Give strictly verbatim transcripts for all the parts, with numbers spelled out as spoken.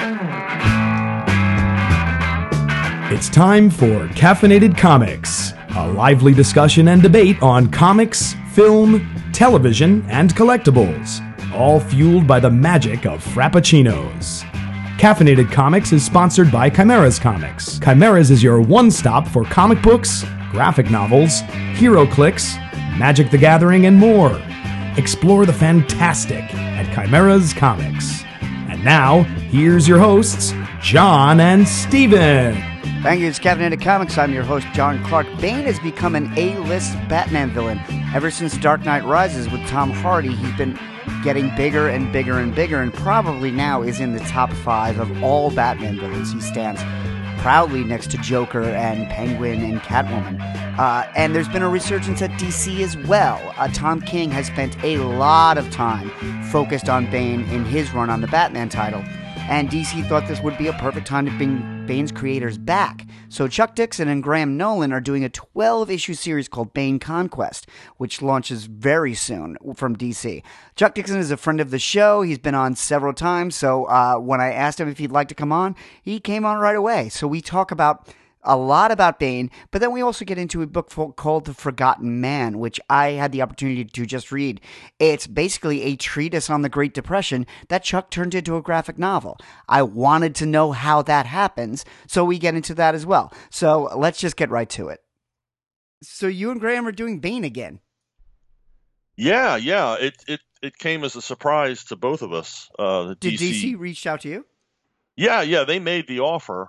It's time for Caffeinated Comics, a lively discussion and debate on comics, film, television, and collectibles, all fueled by the magic of Frappuccinos. Caffeinated Comics is sponsored by Chimeras Comics. Chimeras is your one-stop for comic books, graphic novels, hero clicks, Magic the Gathering, and more. Explore the fantastic at Chimeras Comics. And now, here's your hosts, John and Steven. Thank you. It's Caffeinated Comics. I'm your host, John Clark. Bane has become an A-list Batman villain. Ever since Dark Knight Rises with Tom Hardy, he's been getting bigger and bigger and bigger, and probably now is in the top five of all Batman villains. He stands proudly next to Joker and Penguin and Catwoman. Uh, and there's been a resurgence at D C as well. Uh, Tom King has spent a lot of time focused on Bane in his run on the Batman title. And D C thought this would be a perfect time to bring Bane's creators back. So Chuck Dixon and Graham Nolan are doing a twelve-issue series called Bane Conquest, which launches very soon from D C. Chuck Dixon is a friend of the show. He's been on several times. So uh, when I asked him if he'd like to come on, he came on right away. So we talk about a lot about Bane, but then we also get into a book called The Forgotten Man, which I had the opportunity to just read. It's basically a treatise on the Great Depression that Chuck turned into a graphic novel. I wanted to know how that happens, so we get into that as well. So let's just get right to it. So you and Graham are doing Bane again. Yeah, yeah. It it, it came as a surprise to both of us. Uh, the Did D C, D C reach out to you? Yeah, yeah. They made the offer.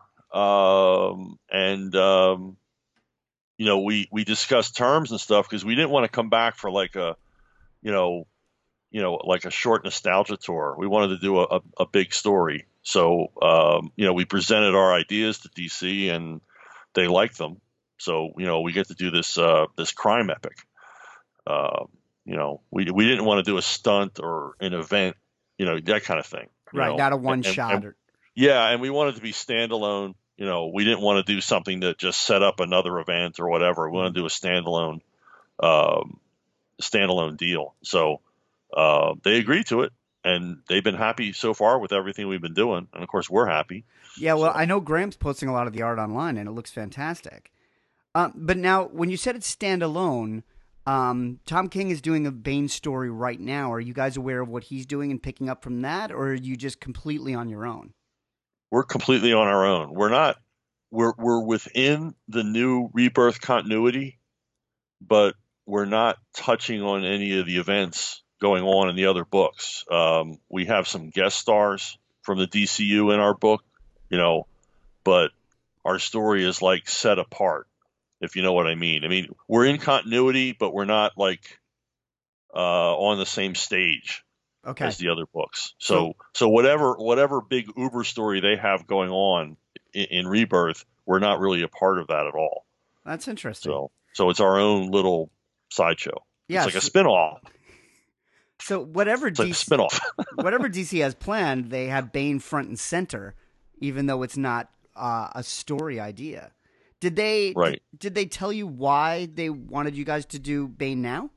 Um, and, um, you know, we, we discussed terms and stuff because we didn't want to come back for like a, you know, you know, like a short nostalgia tour. We wanted to do a, a, a big story. So, um, you know, we presented our ideas to D C and they liked them. So, you know, we get to do this, uh, this crime epic. Uh, you know, we, we didn't want to do a stunt or an event, you know, that kind of thing. Right. know? Not a one and, shot. and, or... Yeah. And we wanted to be standalone. You know, we didn't want to do something that just set up another event or whatever. We want to do a standalone, um, standalone deal. So uh, they agreed to it, and they've been happy so far with everything we've been doing. And of course, we're happy. Yeah, well, so. I know Graham's posting a lot of the art online, and it looks fantastic. Um, but now, when you said it's standalone, um, Tom King is doing a Bane story right now. Are you guys aware of what he's doing and picking up from that, or are you just completely on your own? We're completely on our own. We're not, we're, we're within the new Rebirth continuity, but we're not touching on any of the events going on in the other books. Um, we have some guest stars from the D C U in our book, you know, but our story is like set apart, if you know what I mean. I mean, we're in continuity, but we're not like, uh, on the same stage. Okay. As the other books. So, so, so whatever, whatever big Uber story they have going on in, in Rebirth, we're not really a part of that at all. That's interesting. So, so it's our own little sideshow. Yeah, it's like so, a spinoff. So whatever it's D C, like a spinoff. whatever D C has planned, they have Bane front and center, even though it's not uh, a story idea. Did they? Right. Did, did they tell you why they wanted you guys to do Bane now?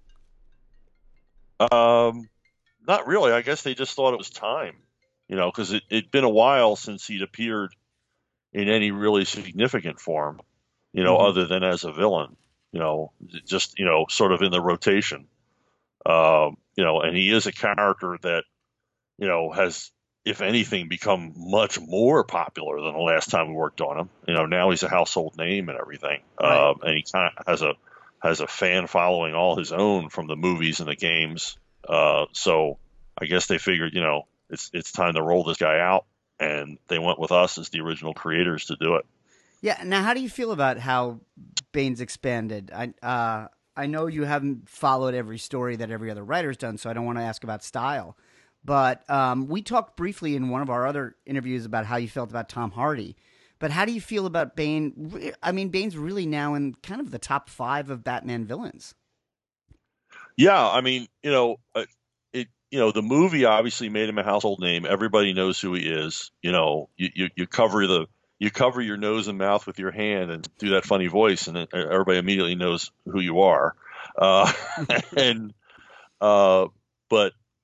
Um. Not really. I guess they just thought it was time, you know, because it, it'd been a while since he'd appeared in any really significant form, you know, mm-hmm. other than as a villain, you know, just, you know, sort of in the rotation, um, you know, and he is a character that, you know, has, if anything, become much more popular than the last time we worked on him. You know, now he's a household name and everything. Right. Um, and he kind of has a, has a fan following all his own from the movies and the games. Uh, so I guess they figured, you know, it's it's time to roll this guy out, and they went with us as the original creators to do it. Yeah. Now, how do you feel about how Bane's expanded? I uh, I know you haven't followed every story that every other writer's done, so I don't want to ask about style. But um, we talked briefly in one of our other interviews about how you felt about Tom Hardy. But how do you feel about Bane? I mean, Bane's really now in kind of the top five of Batman villains. Yeah, I mean, you know, it, you know, the movie obviously made him a household name. Everybody knows who he is. You know, you, you, you cover the, you cover your nose and mouth with your hand and do that funny voice, and everybody immediately knows who you are. Uh, and, uh, but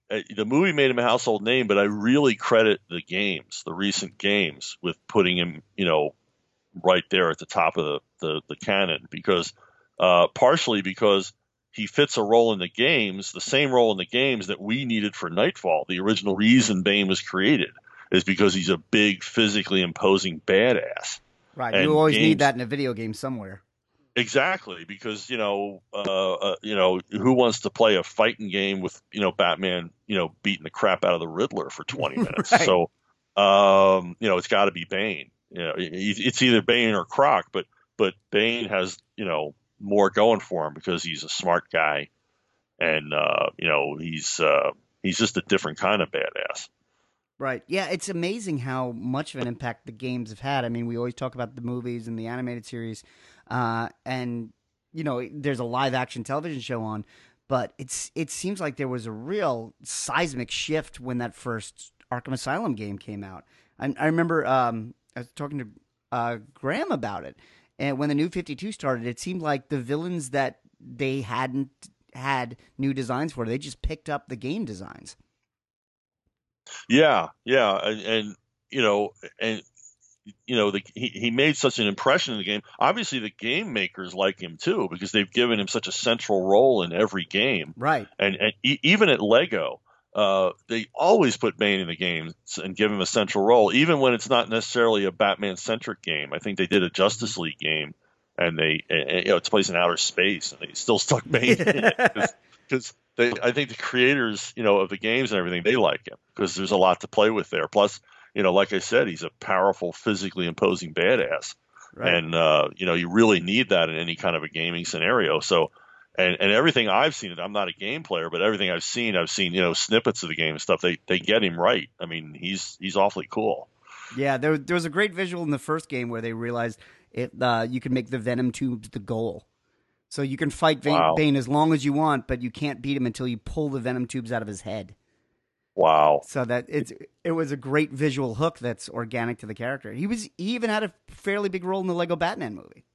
uh, the movie made him a household name, but I really credit the games, the recent games, with putting him, you know, right there at the top of the the, the canon because uh, partially because he fits a role in the games, the same role in the games that we needed for Nightfall. The original reason Bane was created is because he's a big, physically imposing badass. Right. And you always games, need that in a video game somewhere. Exactly, because you know, uh, uh, you know, who wants to play a fighting game with you know Batman, you know, beating the crap out of the Riddler for twenty minutes? Right. So, um, you know, it's got to be Bane. You know, it's either Bane or Croc, but but Bane has you know more going for him because he's a smart guy, and uh, you know he's uh, he's just a different kind of badass. Right. Yeah, it's amazing how much of an impact the games have had. I mean, we always talk about the movies and the animated series, uh, and you know, there's a live action television show on, but it's it seems like there was a real seismic shift when that first Arkham Asylum game came out. I, I remember um, I was talking to uh, Graham about it, and when the New fifty-two started, it seemed like the villains that they hadn't had new designs for, they just picked up the game designs. Yeah, yeah, and, and you know, and you know, the, he he made such an impression in the game. Obviously, the game makers like him too because they've given him such a central role in every game. Right. And and e- even at Lego, uh, they always put Bane in the games and give him a central role, even when it's not necessarily a Batman-centric game. I think they did a Justice League game, and they and, you know, it's placed in outer space, and they still stuck Bane in it because. They, I think the creators, you know, of the games and everything, they like him because there's a lot to play with there. Plus, you know, like I said, he's a powerful, physically imposing badass, right. and uh, you know, you really need that in any kind of a gaming scenario. So, and and everything I've seen, I'm not a game player, but everything I've seen, I've seen, you know, snippets of the game and stuff. They they get him right. I mean, he's he's awfully cool. Yeah, there there was a great visual in the first game where they realized it. Uh, you could make the venom tubes the goal. So you can fight Bane, wow. Bane as long as you want, but you can't beat him until you pull the venom tubes out of his head. Wow! So that it's it was a great visual hook that's organic to the character. He was he even had a fairly big role in the Lego Batman movie.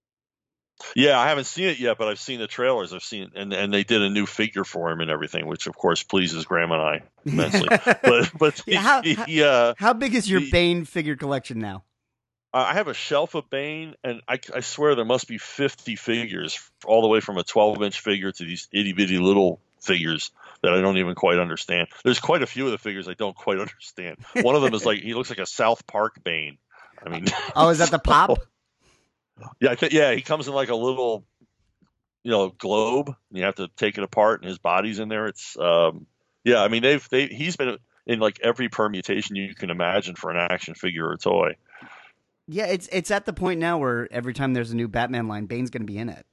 Yeah, I haven't seen it yet, but I've seen the trailers. I've seen and and they did a new figure for him and everything, which of course pleases Graham and I immensely. but but yeah, how, he, how, he, uh, how big is your he, Bane figure collection now? I have a shelf of Bane, and I, I swear there must be fifty figures, all the way from a twelve-inch figure to these itty-bitty little figures that I don't even quite understand. There's quite a few of the figures I don't quite understand. One of them is like, he looks like a South Park Bane. I mean, oh, is that the pop? yeah, I th- yeah, he comes in like a little, you know, globe, and you have to take it apart, and his body's in there. It's, um, yeah, I mean, they've they he's been in like every permutation you can imagine for an action figure or toy. Yeah, it's it's at the point now where every time there's a new Batman line, Bane's going to be in it.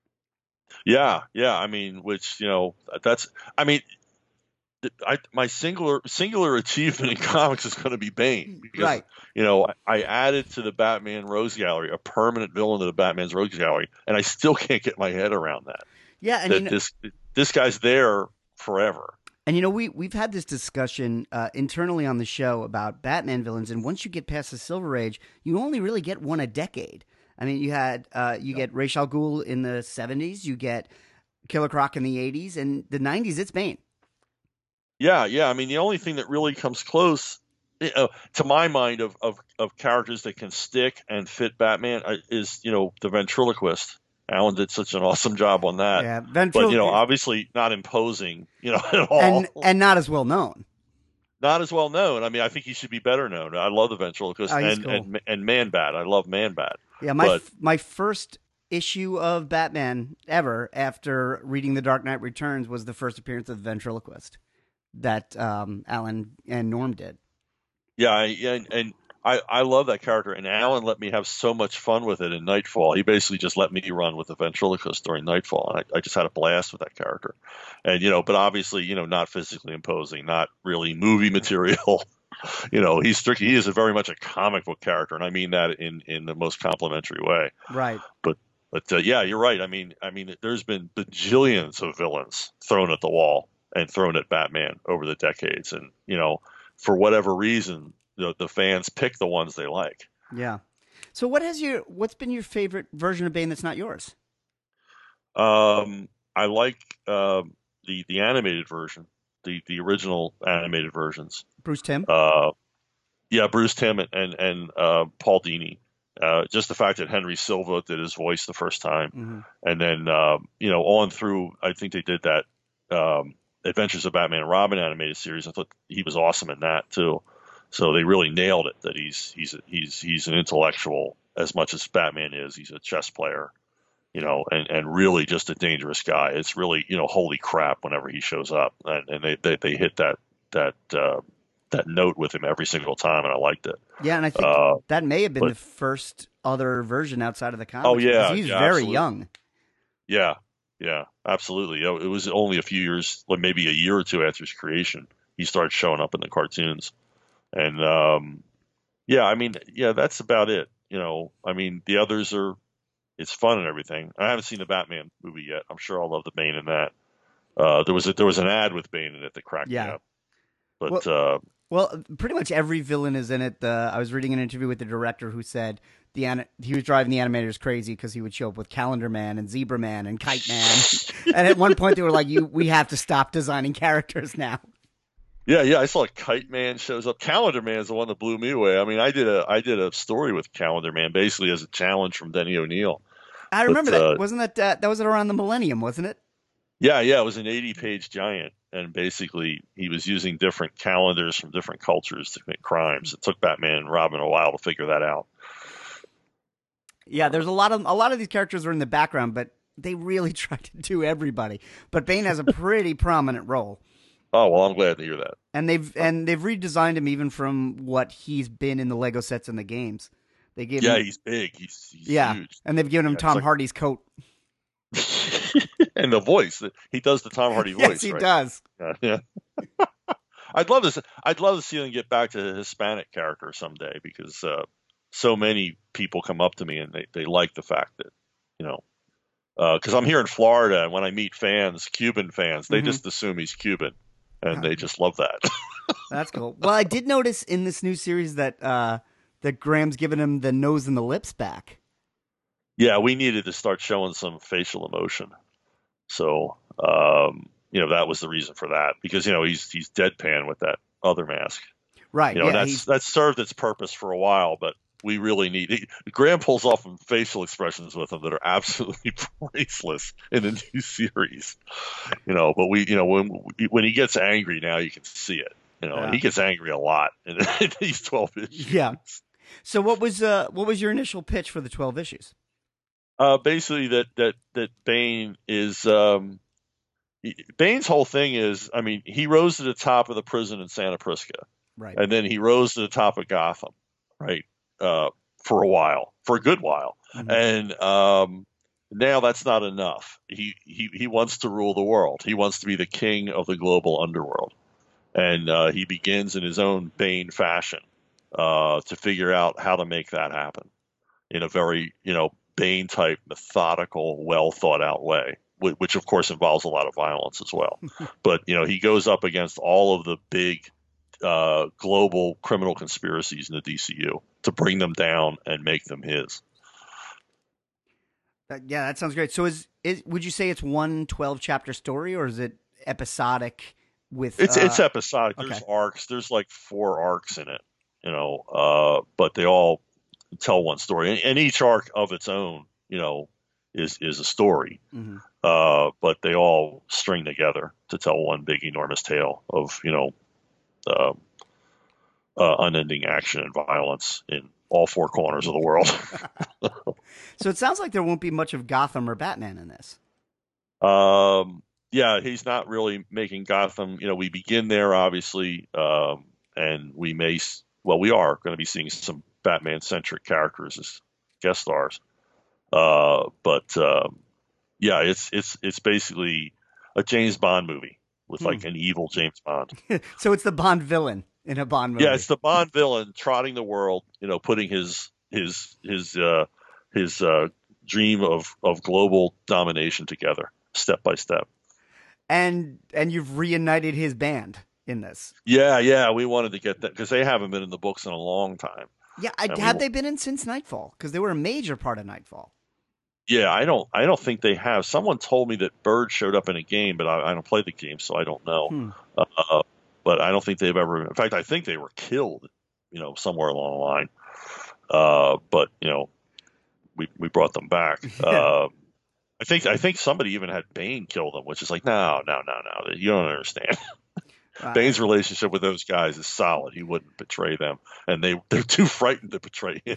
Yeah, yeah. I mean, which you know, that's. I mean, I, my singular singular achievement in comics is going to be Bane because right. you know I added to the Batman Rogues Gallery a permanent villain to the Batman's Rogues Gallery, and I still can't get my head around that. Yeah, and that you know, this this guy's there forever. And, you know, we, we've had this discussion uh, internally on the show about Batman villains, and once you get past the Silver Age, you only really get one a decade. I mean, you had uh, you get Ra's al Ghul in the seventies, you get Killer Croc in the eighties, and the nineties, it's Bane. Yeah, yeah. I mean, the only thing that really comes close, you know, to my mind, of, of, of characters that can stick and fit Batman uh, is, you know, the ventriloquist. Alan did such an awesome job on that. Yeah, ventrilo- but you know, obviously not imposing, you know, at all, and and not as well known. Not as well known. I mean, I think he should be better known. I love the ventriloquist oh, and, cool. and and Man-Bat. I love Man-Bat. Yeah, my but, f- my first issue of Batman ever after reading The Dark Knight Returns was the first appearance of the ventriloquist that um, Alan and Norm did. Yeah, I, and, and I, I love that character, and Alan let me have so much fun with it in Nightfall. He basically just let me run with the ventriloquist during Nightfall, and I, I just had a blast with that character. And, you know, but obviously, you know, not physically imposing, not really movie material. You know, he's strictly, he is a very much a comic book character, and I mean that in, in the most complimentary way. Right. But, but uh, yeah, you're right. I mean, I mean, there's been bajillions of villains thrown at the wall and thrown at Batman over the decades, and, you know, for whatever reason, the the fans pick the ones they like. Yeah. So what has your what's been your favorite version of Bane that's not yours? Um, I like uh, the the animated version. the the original animated versions. Bruce Timm. Uh, yeah, Bruce Timm and and, and uh, Paul Dini. Uh, just the fact that Henry Silva did his voice the first time, Mm-hmm. and then um, you know on through, I think they did that um, Adventures of Batman and Robin animated series. I thought he was awesome in that too. So they really nailed it. That he's he's he's he's an intellectual as much as Batman is. He's a chess player, you know, and, and really just a dangerous guy. It's really, you know, holy crap whenever he shows up, and, and they, they they hit that that uh, that note with him every single time, and I liked it. Yeah, and I think Uh, that may have been but- the first other version outside of the comics. Oh, yeah, because he's yeah, very absolutely. young. Yeah, yeah, absolutely. You know, it was only a few years, like maybe a year or two after his creation, he started showing up in the cartoons, and um, yeah, I mean, yeah, that's about it. You know, I mean, the others are, it's fun and everything. I haven't seen the Batman movie yet. I'm sure I'll love the Bane in that. Uh, there was a, there was an ad with Bane in it that cracked Yeah. me up. But uh, Well, pretty much every villain is in it. Uh, I was reading an interview with the director who said the an- he was driving the animators crazy because he would show up with Calendar Man and Zebra Man and Kite Man. And at one point they were like, "You, we have to stop designing characters now." yeah, yeah, I saw Kite Man shows up. Calendar Man is the one that blew me away. I mean, I did a I did a story with Calendar Man basically as a challenge from Denny O'Neil. I remember But, that. uh, Wasn't that uh, that was around the millennium, wasn't it? Yeah, yeah, it was an eighty-page giant, and basically he was using different calendars from different cultures to commit crimes. It took Batman and Robin a while to figure that out. Yeah, there's a lot of a lot of these characters are in the background, but they really try to do everybody. But Bane has a pretty prominent role. Oh well, I'm glad to hear that. And they've and they've redesigned him even from what he's been in the Lego sets and the games. They gave Yeah, him, he's big. He's, he's yeah, huge. and they've given him Yeah, it's Tom like- Hardy's coat. And the voice, he does the Tom Hardy voice. Yes, he right? does. Yeah. yeah. I'd love to. I'd love to see them get back to the Hispanic character someday because uh, so many people come up to me and they, they like the fact that you know because I'm here in Florida and when I meet fans, Cuban fans, they Mhm. just assume he's Cuban and they just love that. That's cool. Well, I did notice in this new series that uh, that Graham's given him the nose and the lips back. Yeah, we needed to start showing some facial emotion. So, um, you know, that was the reason for that because, you know, he's he's deadpan with that other mask. Right. You know, yeah, that's he's- that's served its purpose for a while, but we really need he, Graham pulls off some facial expressions with him that are absolutely priceless in the new series. You know, but we, you know, when when he gets angry now, you can see it. You know, Yeah. and he gets angry a lot in, in these twelve issues. Yeah. So what was uh, what was your initial pitch for the twelve issues? Uh, basically, that that that Bane is um, he- Bane's whole thing is, I mean, he rose to the top of the prison in Santa Prisca, Right. and then he rose to the top of Gotham, right? Uh, for a while, for a good while, Mhm. and um, now that's not enough. He he he wants to rule the world. He wants to be the king of the global underworld, and uh, he begins in his own Bane fashion uh, to figure out how to make that happen in a very, you know, Bane type, methodical, well thought out way, whi- which of course involves a lot of violence as well. But you know, he goes up against all of the big uh, global criminal conspiracies in the D C U to bring them down and make them his. That- yeah, that sounds great. So is is would you say it's one twelve chapter story or is it episodic with It's uh, it's episodic. There's okay. arcs. There's like four arcs in it, you know, uh, but they all tell one story, and, and each arc of its own, you know, is is a story. Mhm. Uh, but they all string together to tell one big, enormous tale of, you know, uh, uh, unending action and violence in all four corners of the world. So it sounds like there won't be much of Gotham or Batman in this. um, yeah, he's not really making Gotham. You know, we begin there, obviously, um, and we may, s- well, we are going to be seeing some Batman-centric characters as guest stars. Uh, but um, yeah, it's it's it's basically a James Bond movie with like an evil James Bond. So it's the Bond villain in a Bond movie. Yeah, it's the Bond villain trotting the world, you know, putting his his his uh, his uh, dream of of global domination together, step by step. and and you've reunited his band in this. Yeah, yeah, we wanted to get that because they haven't been in the books in a long time. Yeah, I, And we have will- they been in since Nightfall? Because they were a major part of Nightfall. Yeah, I don't. I don't think they have. Someone told me that Bird showed up in a game, but I, I don't play the game, so I don't know. Hmm. Uh, but I don't think they've ever. In fact, I think they were killed. You know, somewhere along the line. Uh, but you know, we we brought them back. Uh, I think I think somebody even had Bane kill them, which is like, no, no, no, no. You don't understand. Uh, Bane's relationship with those guys is solid. He wouldn't betray them, and they they're too frightened to betray him.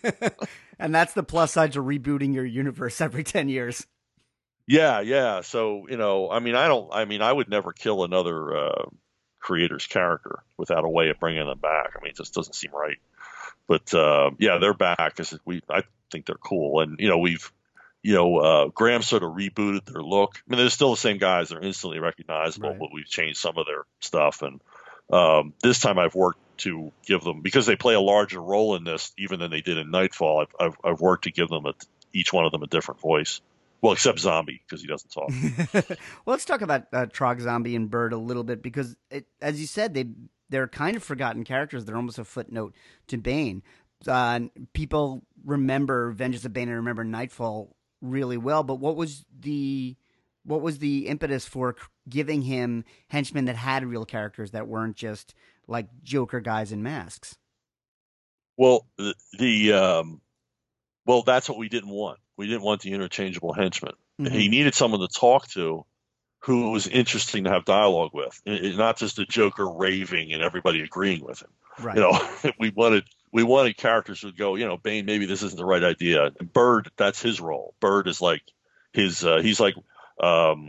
and that's the plus side to rebooting your universe every ten years. Yeah, yeah. So you know, I mean, I don't. I mean, I would never kill another uh, creator's character without a way of bringing them back. I mean, it just doesn't seem right. But uh, yeah, they're back. Cause we, I think they're cool, and you know, we've, you know, uh, Graham sort of rebooted their look. I mean, they're still the same guys; they're instantly recognizable, Right. but we've changed some of their stuff. And um, this time, I've worked to give them, because they play a larger role in this, even than they did in Nightfall. I've I've, I've worked to give them a, each one of them a different voice. Well, except Zombie, because he doesn't talk. Well, let's talk about uh, Trog, Zombie, and Bird a little bit, because, it, as you said, they they're kind of forgotten characters. They're almost a footnote to Bane. Uh, people remember Vengeance of Bane and remember Nightfall really well, but what was the what was the impetus for giving him henchmen that had real characters that weren't just like Joker guys in masks? Well, the, the um, well, that's what we didn't want. We didn't want the interchangeable henchman. Mm-hmm. He needed someone to talk to who was interesting to have dialogue with, it, it, not just a Joker raving and everybody agreeing with him. Right. You know, we wanted we wanted characters who would go, you know, Bane, maybe this isn't the right idea. And Bird, that's his role. Bird is like his, uh, he's like um,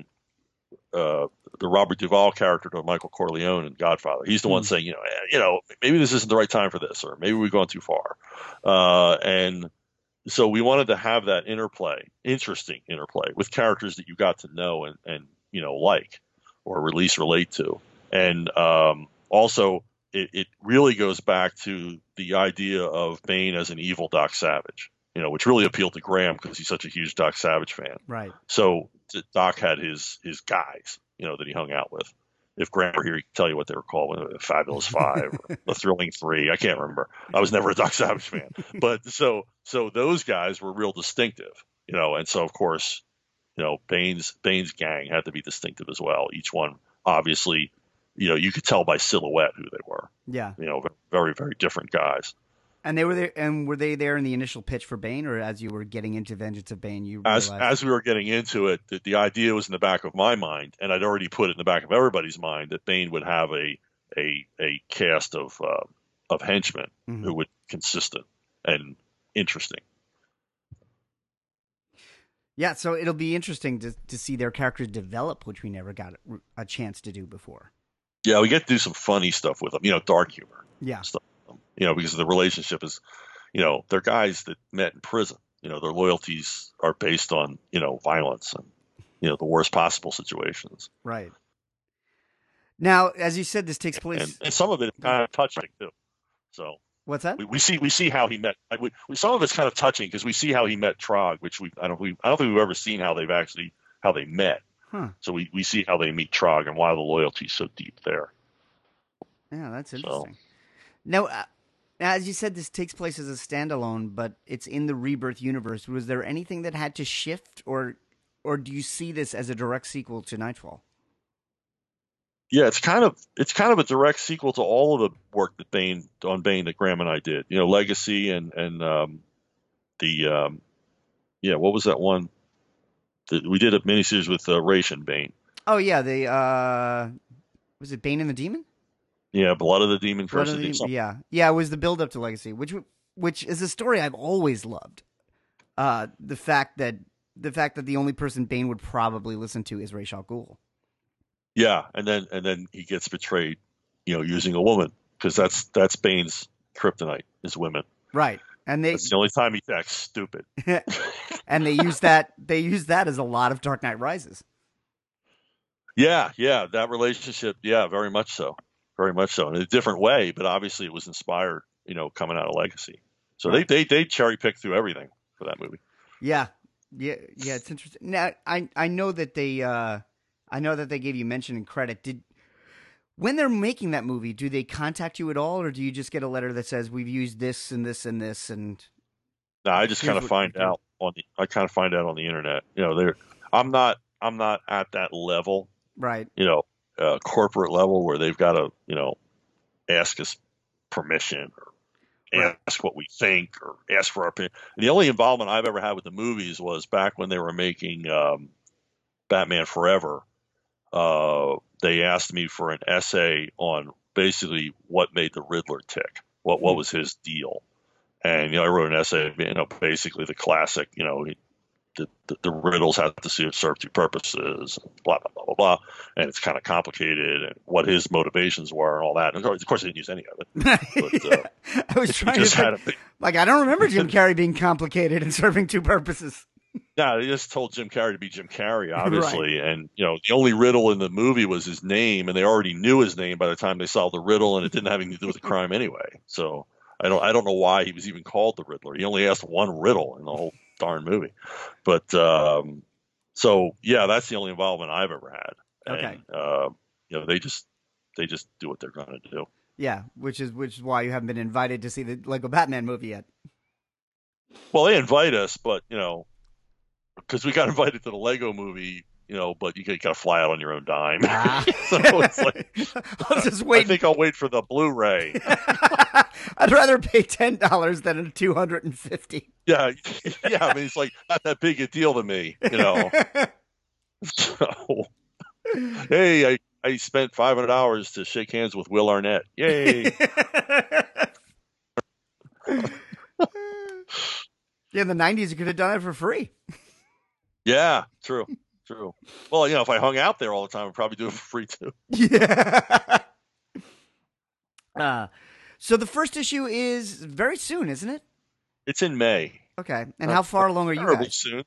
uh, the Robert Duvall character to Michael Corleone in Godfather. He's the mm. one saying, you know, eh, you know, maybe this isn't the right time for this, or maybe we've gone too far. Uh, and so we wanted to have that interplay, interesting interplay with characters that you got to know and, and you know, like, or at least relate to. And um, also, it, it really goes back to the idea of Bane as an evil Doc Savage, you know, which really appealed to Graham because he's such a huge Doc Savage fan. Right. So Doc had his his guys, you know, that he hung out with. If Graham were here, he could tell you what they were called, the Fabulous Five, or the Thrilling Three. I can't remember. I was never a Doc Savage fan. But so so those guys were real distinctive, you know, and so, of course, you know, Bane's Bane's gang had to be distinctive as well. Each one, obviously, you know, you could tell by silhouette who they were. Yeah. You know, very, very different guys. And they were there, and were they there in the initial pitch for Bane, or as you were getting into Vengeance of Bane, you as realized... as we were getting into it, the, the idea was in the back of my mind, and I'd already put it in the back of everybody's mind that Bane would have a a a cast of uh, of henchmen mm-hmm. who would be consistent and interesting. Yeah, so it'll be interesting to to see their characters develop, which we never got a chance to do before. Yeah, we get to do some funny stuff with them, you know, dark humor. Yeah. Stuff with them, you know, because the relationship is, you know, they're guys that met in prison. You know, their loyalties are based on, you know, violence and, you know, the worst possible situations. Right. Now, as you said, this takes place, and, and some of it is kind of touching too. So. What's that? We, we see we see how he met. We, we, some of it's kind of touching because we see how he met Trog, which we I don't we I don't think we've ever seen how they've actually how they met. Huh. So we, we see how they meet Trog and why the loyalty is so deep there. Yeah, that's interesting. So. Now, uh, as you said, this takes place as a standalone, but it's in the Rebirth universe. Was there anything that had to shift, or or do you see this as a direct sequel to Nightfall? Yeah, it's kind of it's kind of a direct sequel to all of the work that Bane on Bane that Graham and I did. You know, Legacy and and um, the um, yeah, what was that one? The, we did a miniseries with uh, Ration Bane. Oh yeah, the uh, was it Bane and the Demon? Yeah, Blood of the Demon Blood versus of the Demon. Yeah, yeah, it was the build up to Legacy, which which is a story I've always loved. Uh, the fact that the fact that the only person Bane would probably listen to is Ra's al Ghul. Yeah, and then and then he gets betrayed, you know, using a woman, because that's that's Bane's kryptonite is women. Right, and they that's the only time he acts stupid. And they use that they use that as a lot of Dark Knight Rises. Yeah, yeah, that relationship, yeah, very much so, very much so, in a different way, but obviously it was inspired, you know, coming out of Legacy. So right. they they they cherry picked through everything for that movie. Yeah, yeah, yeah. It's interesting. Now I I know that they. Uh, I know that they gave you mention and credit. Did when they're making that movie, do they contact you at all, or do you just get a letter that says we've used this and this and this and? No, I just kind of find out. on the, I kind of find out on the internet. You know, they're, I'm not, I'm not at that level, Right. you know, uh, corporate level where they've got to, you know, ask us permission or Right. ask what we think or ask for our opinion. The only involvement I've ever had with the movies was back when they were making um, Batman Forever. Uh, they asked me for an essay on basically what made the Riddler tick. What what was his deal? And you know, I wrote an essay. You know, basically the classic. You know, the the, the riddles have to serve two purposes. Blah blah blah blah blah. And it's kind of complicated, and what his motivations were, and all that. And of course, I didn't use any of it. But, uh, I was trying to think, big, like I don't remember Jim Carrey being complicated and serving two purposes. Yeah, they just told Jim Carrey to be Jim Carrey, obviously, right. And you know the only riddle in the movie was his name, and they already knew his name by the time they solved the riddle, and it didn't have anything to do with the crime anyway. So I don't, I don't know why he was even called the Riddler. He only asked one riddle in the whole darn movie. But um, so yeah, that's the only involvement I've ever had. Okay. And, uh, you know, they just they just do what they're going to do. Yeah, which is which is why you haven't been invited to see the Lego Batman movie yet. Well, they invite us, but you know. Because we got invited to the Lego movie, you know, but you got to fly out on your own dime. Ah. So it's like, I'll just wait. I think I'll wait for the Blu-ray. I'd rather pay ten dollars than two hundred and fifty. Yeah, yeah. I mean, it's like not that big a deal to me, you know. So, hey, I, I spent five hundred dollars to shake hands with Will Arnett. Yay! Yeah, in the nineties, you could have done it for free. Yeah, true, true. Well, you know, if I hung out there all the time, I'd probably do it for free too. Yeah. uh, so the first issue is very soon, isn't it? It's in May. Okay. And how far along are you guys? Soon.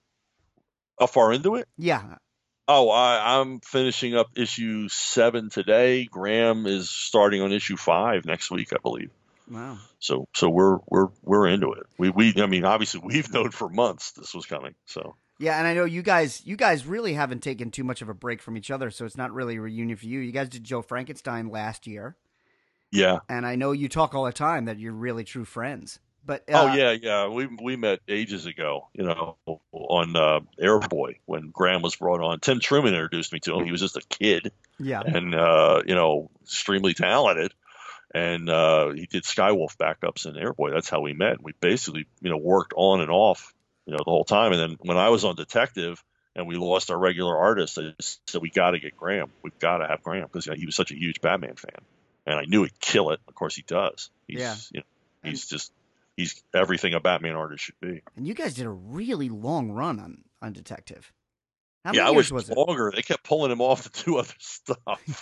How far into it? Yeah. Oh, I, I'm finishing up issue seven today. Graham is starting on issue five next week, I believe. Wow. So, so we're we're we're into it. We we I mean, obviously, we've known for months this was coming. So. Yeah, and I know you guys you guys really haven't taken too much of a break from each other, so it's not really a reunion for you. You guys did Joe Frankenstein last year. Yeah. And I know you talk all the time that you're really true friends. But uh, oh yeah, yeah. We we met ages ago, you know, on uh, Airboy when Graham was brought on. Tim Truman introduced me to him. He was just a kid. Yeah. And uh, you know, extremely talented. And uh, he did Skywolf backups in Airboy. That's how we met. We basically, you know, worked on and off, you know, the whole time. And then when I was on Detective and we lost our regular artist, I just said, we got to get Graham. We've got to have Graham because you know, he was such a huge Batman fan. And I knew he'd kill it. Of course he does. He's, yeah. you know, he's just, he's everything a Batman artist should be. And you guys did a really long run on, on Detective. How many yeah, I years wish was longer. It? They kept pulling him off to do other stuff.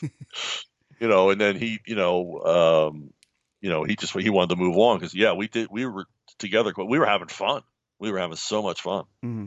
You know, and then he, you know, um, you know, he just he wanted to move on because yeah, we did we were together. We were having fun. We were having so much fun. Mm-hmm.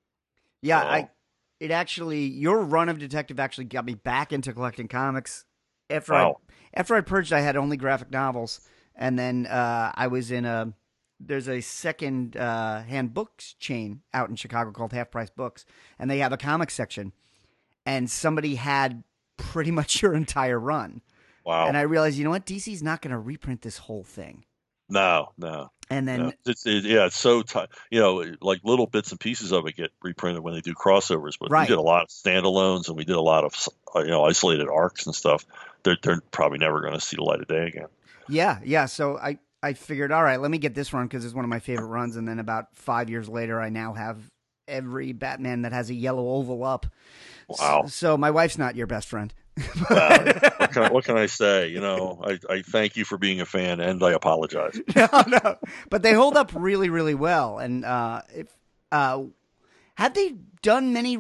Yeah, so. I. It actually your run of Detective actually got me back into collecting comics. After wow. I after I purged, I had only graphic novels, and then uh, I was in a there's a second uh, hand books chain out in Chicago called Half Price Books, and they have a comic section, and somebody had pretty much your entire run. Wow. And I realized, you know what? D C's not going to reprint this whole thing. No, no. And then, no. It's, it, yeah, it's so tight. You know, like little bits and pieces of it get reprinted when they do crossovers. But right. we did a lot of standalones and we did a lot of, you know, isolated arcs and stuff. They're, they're probably never going to see the light of day again. Yeah, yeah. So I, I figured, all right, let me get this run because it's one of my favorite runs. And then about five years later, I now have every Batman that has a yellow oval up. Wow. So, so my wife's not your best friend. Well, what, can I, what can I say? You know, I, I thank you for being a fan, and I apologize. No, no, but they hold up really, really well. And uh, if uh, have they done many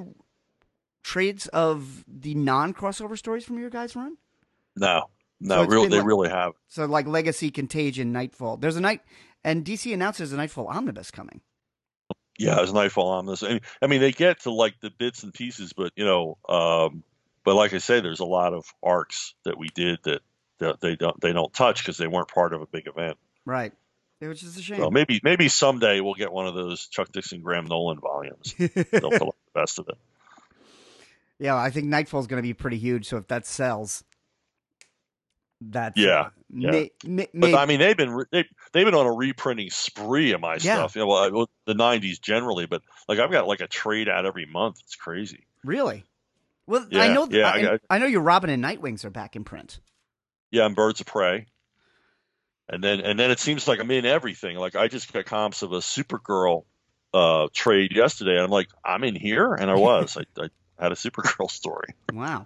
trades of the non-crossover stories from your guys' run? No, no, so really, they like, really have. So, like Legacy, Contagion, Nightfall. There's a night, and D C announced there's a Nightfall omnibus coming. Yeah, there's a Nightfall omnibus. I mean, they get to like the bits and pieces, but you know. Um, But like I say, there's a lot of arcs that we did that, that they don't they don't touch because they weren't part of a big event. Right, which is a shame. So maybe maybe someday we'll get one of those Chuck Dixon, Graham Nolan volumes. They'll collect the best of it. Yeah, I think Nightfall's going to be pretty huge. So if that sells, That's Yeah, uh, yeah. may, may, But may, I mean, they've been re- they they've been on a reprinting spree of my Yeah. stuff. You know, well, I- well, the nineties generally, but like I've got like a trade out every month. It's crazy. really. Well, I Yeah, know. yeah. I, I and got I know your Robin and Nightwings are back in print. yeah. I'm Birds of Prey, and then and then it seems like I'm in everything. Like I just got comps of a Supergirl uh, trade yesterday, and I'm like, I'm in here, and I was. I, I had a Supergirl story. Wow.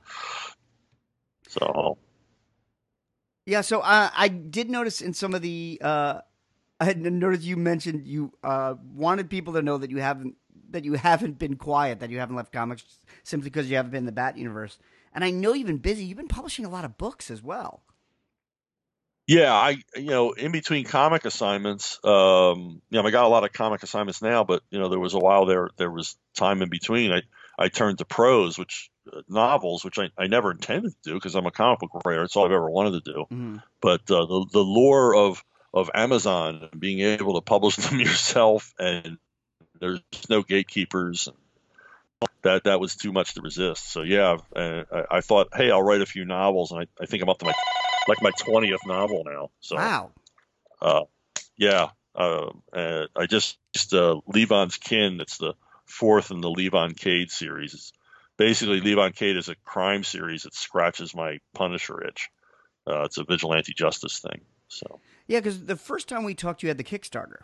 So Yeah. So uh, I did notice in some of the. Uh, I had noticed you mentioned you uh, wanted people to know that you haven't that you haven't been quiet, that you haven't left comics simply because you haven't been in the Bat universe. And I know you've been busy. You've been publishing a lot of books as well. yeah, I you know in between comic assignments, um, you know, I got a lot of comic assignments now, but you know there was a while there there was time in between. I I turned to prose, which uh, novels, which I, I never intended to do because I'm a comic book writer. It's all I've ever wanted to do. Mm-hmm. But uh, the the lure of of Amazon and being able to publish them yourself, and there's no gatekeepers. That that was too much to resist. So yeah, uh, I, I thought, hey, I'll write a few novels, and I, I think I'm up to my like my twentieth novel now. So Wow. uh, yeah, uh, uh, I just just uh, Levon's Kin. It's the fourth in the Levon Cade series. It's basically Levon Cade is a crime series that scratches my Punisher itch. Uh, it's a vigilante justice thing. So Yeah, because the first time we talked, you had the Kickstarter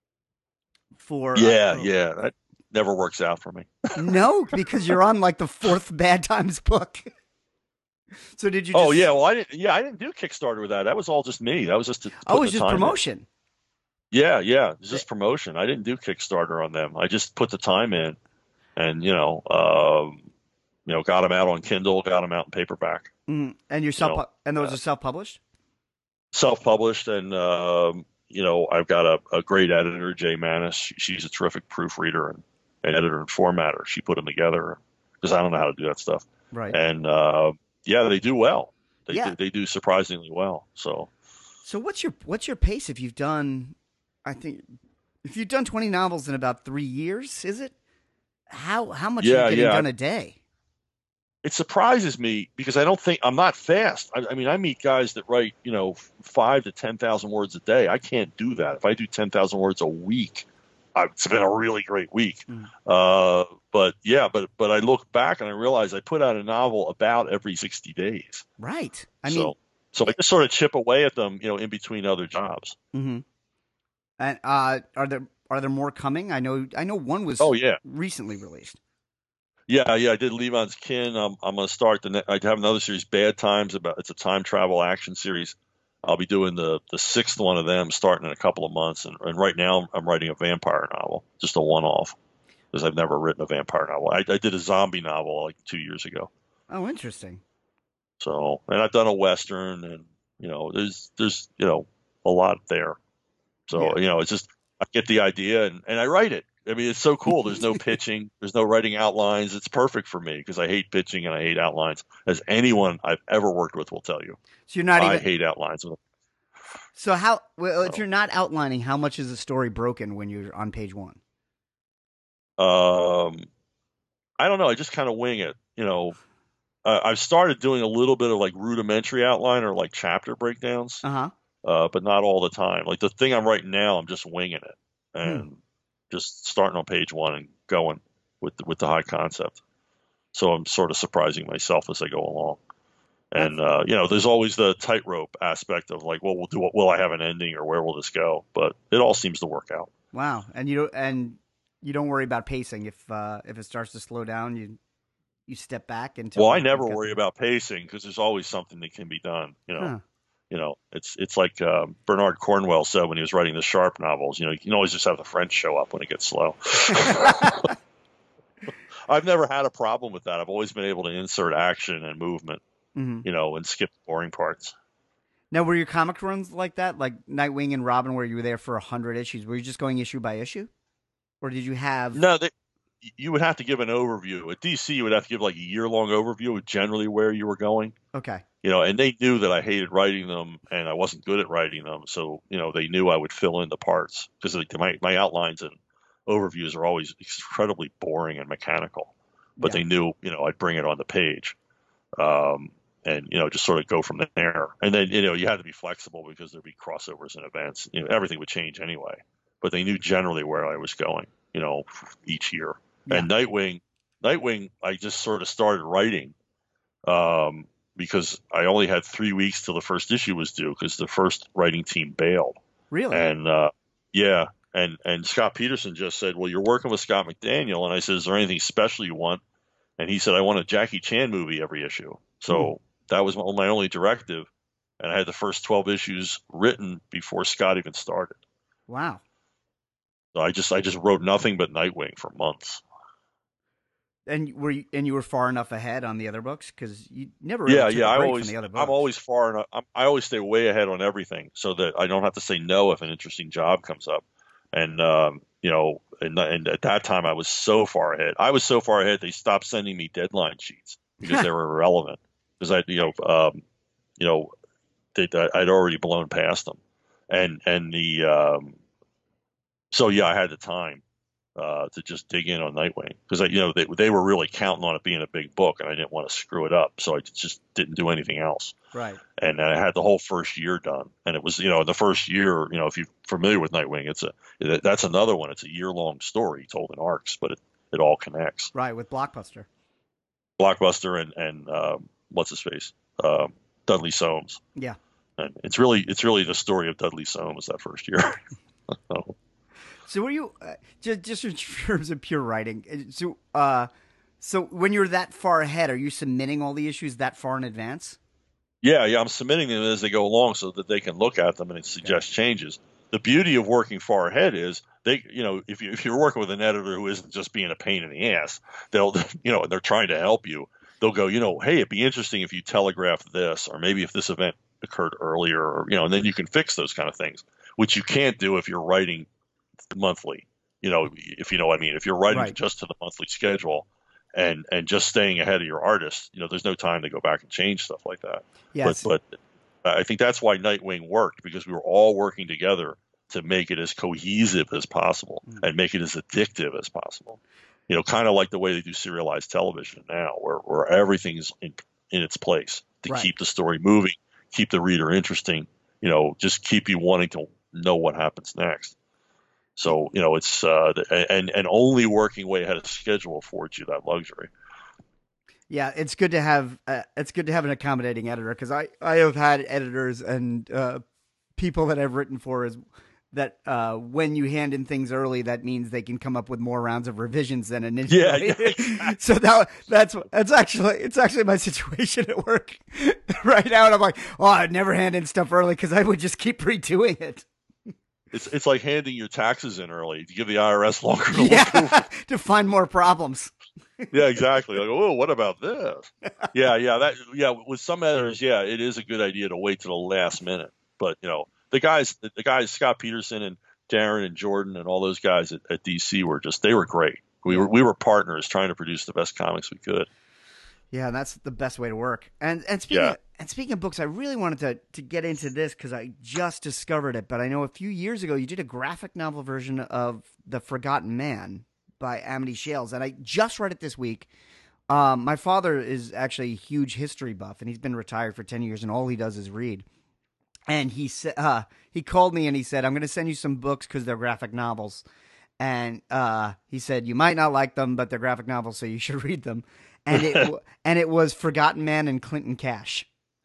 for. yeah, uh, yeah, that never works out for me. No, because you're on like the fourth Bad Times book. So did you? Just, Oh yeah, well I didn't. Yeah, I didn't do Kickstarter with that. That was all just me. That was just to Oh, put it was the just time in. promotion. Yeah, yeah, it was just promotion. I didn't do Kickstarter on them. I just put the time in, and you know, um, you know, got them out on Kindle, got them out in paperback, Mm. And you're you self know, and those uh, are self published. self-published, and um, you know, I've got a, a great editor, Jay Manis. She, she's a terrific proofreader and an editor and formatter. She put them together because I don't know how to do that stuff. Right. And uh, yeah, they do well. They Yeah. do, they do surprisingly well. So So what's your what's your pace if you've done? I think if you've done twenty novels in about three years, is it? How how much are Yeah, you getting yeah. done a day? it surprises me because I don't think I'm not fast. I, I mean, I meet guys that write, you know, five to ten thousand words a day. I can't do that. If I do ten thousand words a week, uh, it's been a really great week. Mm. Uh, but yeah, but but I look back and I realize I put out a novel about every sixty days. Right. I so mean, so I just sort of chip away at them, you know, in between other jobs. mm-hmm. And uh, are there are there more coming? I know I know one was Oh yeah. recently released. Yeah, yeah, I did Levon's Kin. I'm, I'm going to start the. Ne- I have another series, Bad Times. About it's a time travel action series. I'll be doing the the sixth one of them starting in a couple of months. And, and right now, I'm writing a vampire novel, just a one off, because I've never written a vampire novel. I, I did a zombie novel like two years ago. Oh, interesting. So, and I've done a western, and you know, there's there's you know a lot there. So Yeah. you know, it's just I get the idea and, and I write it. I mean, it's so cool. There's no pitching. There's no writing outlines. It's perfect for me because I hate pitching and I hate outlines, as anyone I've ever worked with will tell you. So you're not I even. hate outlines. So how? Well, if So. you're not outlining, how much is the story broken when you're on page one? Um, I don't know. I just kind of wing it. You know, uh, I've started doing a little bit of like rudimentary outline or like chapter breakdowns, Uh huh. uh, but not all the time. Like the thing I'm writing now, I'm just winging it and Hmm. just starting on page one and going with the, with the high concept. So I'm sort of surprising myself as I go along. And uh, you know, there's always the tightrope aspect of like, well, we'll do. Will I have an ending, or where will this go? But it all seems to work out. Wow. And you don't and you don't worry about pacing. If uh, if it starts to slow down, you you step back until. Well, I you've never got worry the- about pacing because there's always something that can be done. You know, Huh. you know, it's it's like uh, Bernard Cornwell said when he was writing the Sharp novels. You know, you can always just have the French show up when it gets slow. I've never had a problem with that. I've always been able to insert action and movement, Mhm. you know, and skip the boring parts. Now, were your comic runs like that, like Nightwing and Robin, where you were there for a hundred issues? Were you just going issue by issue, or did you have? No, they, you would have to give an overview. At D C, you would have to give like a year long overview of generally where you were going. Okay. You know, and they knew that I hated writing them and I wasn't good at writing them. So, you know, they knew I would fill in the parts because like, my, my outlines and overviews are always incredibly boring and mechanical. But Yeah. they knew, you know, I'd bring it on the page. Um, and you know just sort of go from there. And then you know you had to be flexible because there'd be crossovers and events. You know everything would change anyway, but they knew generally where I was going. You know each year. Yeah. And Nightwing, Nightwing, I just sort of started writing um, because I only had three weeks till the first issue was due because the first writing team bailed. Really? And uh, yeah, and and Scott Peterson just said, "Well, you're working with Scott McDaniel," and I said, "Is there anything special you want?" And he said, "I want a Jackie Chan movie every issue." So hmm. that was my, my only directive, and I had the first twelve issues written before Scott even started. Wow. So I just I just wrote nothing but Nightwing for months. And were you, and you were far enough ahead on the other books because you never really yeah took yeah a break I always from the other books. I'm always far enough. I'm, I always stay way ahead on everything so that I don't have to say no if an interesting job comes up. And um, you know, and, and at that time I was so far ahead. I was so far ahead they stopped sending me deadline sheets because they were irrelevant. Because I you know um, you know they, I'd already blown past them, and and the um, so yeah I had the time. Uh, to just dig in on Nightwing because you know they they were really counting on it being a big book and I didn't want to screw it up, so I just didn't do anything else. Right. And I had the whole first year done, and it was you know the first year you know if you're familiar with Nightwing, it's a that's another one. It's a year long story told in arcs, but it, it all connects. Right, with Blockbuster. Blockbuster and and um, what's his face um, Dudley Soames. Yeah. And it's really it's really the story of Dudley Soames that first year. So, So were you uh, just just in terms of pure writing? So uh, so when you're that far ahead, are you submitting all the issues that far in advance? Yeah, yeah, I'm submitting them as they go along so that they can look at them and suggest okay. changes. The beauty of working far ahead is they, you know, if you if you're working with an editor who isn't just being a pain in the ass, they'll, you know, they're trying to help you. They'll go, you know, hey, it'd be interesting if you telegraphed this, or maybe if this event occurred earlier, or you know, and then you can fix those kind of things, which you can't do if you're writing monthly, you know, if you know what I mean. If you're writing right. just to the monthly schedule and and just staying ahead of your artist, you know, there's no time to go back and change stuff like that. Yes. But but I think that's why Nightwing worked, because we were all working together to make it as cohesive as possible mm. and make it as addictive as possible. You know, kind of like the way they do serialized television now, where where everything's in in its place to right. keep the story moving, keep the reader interesting, you know, just keep you wanting to know what happens next. So, you know, it's uh, and and only working way ahead of schedule affords you that luxury. Yeah, it's good to have uh, it's good to have an accommodating editor, because I, I have had editors and uh, people that I've written for is that uh, when you hand in things early, that means they can come up with more rounds of revisions than initially. Yeah, yeah, exactly. So that that's that's actually it's actually my situation at work right now. And I'm like, oh, I'd never hand in stuff early because I would just keep redoing it. It's it's like handing your taxes in early to give the I R S longer to yeah, look over. To find more problems. Yeah, exactly. Like, oh, what about this? Yeah, yeah, that yeah. With some editors, yeah, it is a good idea to wait to the last minute. But you know, the guys, the, the guys, Scott Peterson and Darren and Jordan and all those guys at, at D C were just they were great. We were we were partners trying to produce the best comics we could. Yeah, that's the best way to work. And and speaking yeah. of, and speaking of books, I really wanted to to get into this because I just discovered it. But I know a few years ago you did a graphic novel version of The Forgotten Man by Amity Shales, and I just read it this week. Um, my father is actually a huge history buff, and he's been retired for ten years, and all he does is read. And he said uh, he called me and he said, "I'm going to send you some books because they're graphic novels." And uh, he said, "You might not like them, but they're graphic novels, so you should read them." And it and it was Forgotten Man and Clinton Cash.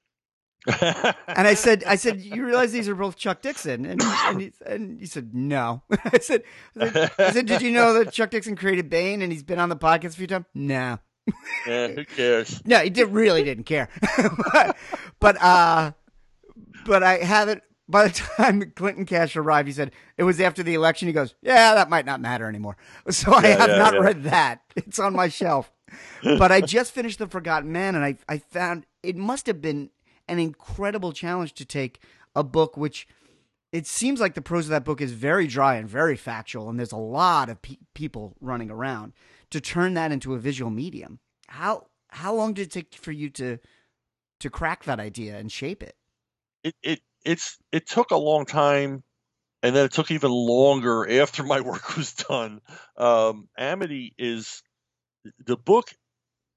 And I said, I said, "You realize these are both Chuck Dixon?" And and he, and he said, "No." I said, I said, I said, "Did you know that Chuck Dixon created Bane and he's been on the podcast a few times?" No. Yeah, who cares? No, he did really didn't care. but, but uh, but I haven't. By the time Clinton Cash arrived, he said it was after the election. He goes, "Yeah, that might not matter anymore." So I yeah, have yeah, not yeah. read that. It's on my shelf. But I just finished The Forgotten Man, and I I found it must have been an incredible challenge to take a book which it seems like the prose of that book is very dry and very factual, and there's a lot of pe- people running around, to turn that into a visual medium. How how long did it take for you to to crack that idea and shape it? It it it's it took a long time, and then it took even longer after my work was done. Um, Amity is the book.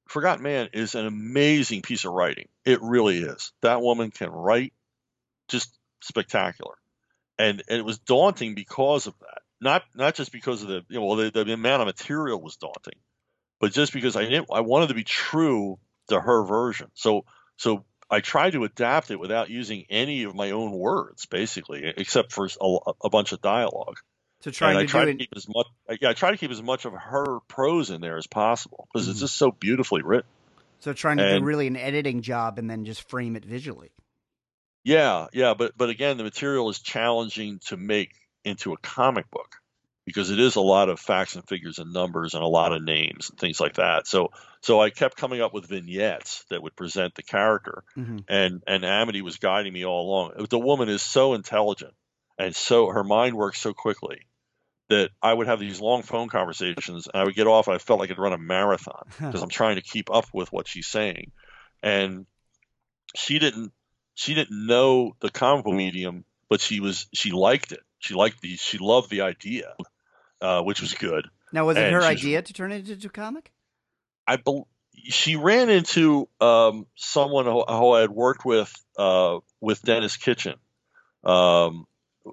Forgotten Man is an amazing piece of writing. It really is. That woman can write just spectacular. And, and it was daunting because of that. Not not just because of the you know well the, the amount of material was daunting, but just because I didn't I wanted to be true to her version. So so I tried to adapt it without using any of my own words, basically, except for a, a bunch of dialogue. So trying and to I try do to it, keep as much yeah I try to keep as much of her prose in there as possible because Mhm. it's just so beautifully written. so trying to do and- really an editing job and then just frame it visually. Yeah, yeah, but but again, the material is challenging to make into a comic book because it is a lot of facts and figures and numbers and a lot of names and things like that. So so I kept coming up with vignettes that would present the character, Mm-hmm. and and Amity was guiding me all along. The woman is so intelligent and so her mind works so quickly that I would have these long phone conversations and I would get off and I felt like I'd run a marathon because I'm trying to keep up with what she's saying. And she didn't she didn't know the comic book medium, but she was she liked it. She liked the she loved the idea, uh, which was good. Now, was it And her she's- idea to turn it into a comic? I bel she ran into um, someone who, who I had worked with uh, with Dennis Kitchen. Um,